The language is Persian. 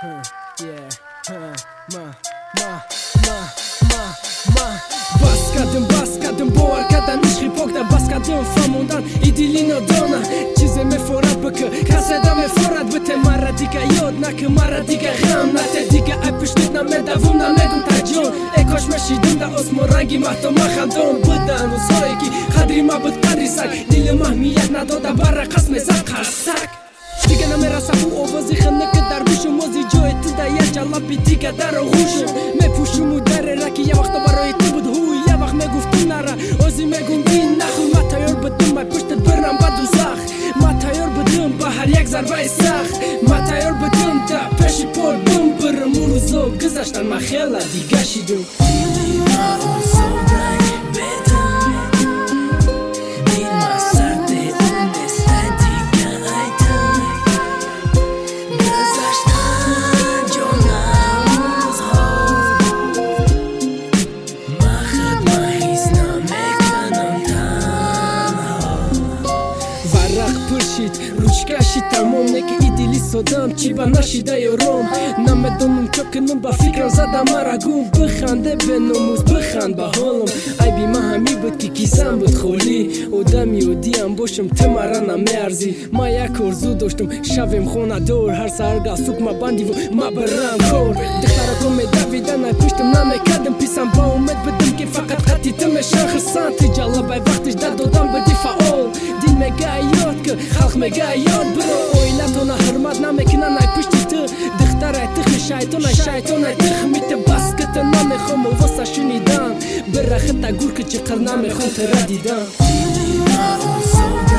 بس کردم باور کردن عشقی پاکتن بس کردم فهموندن ایدیلی ندانه چیزی مفارد بکه کسی دا مفارد بته مرا دیگه یاد نکه مرا دیگه غم نته دیگه ای پشتید نمیدوم نمیگم تجان ای کاش مشیدم دا اسم رنگی محتم خندم بدن روزهایی که قدری ما بود قدری سگ دل محمیت نداده برا قسم زد قرسک دیگه نمیرسم او آوازی خنده که در گوشم وازی جای تده یه جلبی دیگه در آغوشم میپوشم و در رکی یه وقتا برای تو بود هوی یه وقت میگفتی نره آزی میگم دین نخون ما تیار بدم ما پشتت برم با دوزخ ما تیار بدم با هر یک ضربه سخت ما تیار بدم تا پیش پول بم برم اون روزا گذشتن ما خیلی دیگه شیدم روچکشی تمام نکه ایدیلی سادم چی با نشیده یارم نمیدونم چه کنم با فکرم زدم مرا گم بخنده به نموز بخند با حالم ای بی ما همی بود که کیسم بود خولی آدمی و دیم باشم تو مرا نمیارزی ما یک ارزو داشتم شویم خونه دور هر سرگاه سوک ما بندی و ما برم کار دخترا کمی دویدن ای پشتم نمیکردم پیسم با امید بدم که فقط خطی تمشن خرسان تی جالب ای وقتش در دادم بدی فعال دین میگه یاد که خلق میگه یاد برو اویلتون حرمت نمیکنن ای پشتی تو دختر ای تخ شیطان ای تخ میته بس که تا نمیخوام و واسه شنیدم برخه تا گور که چقدر نمیخوام تردیدم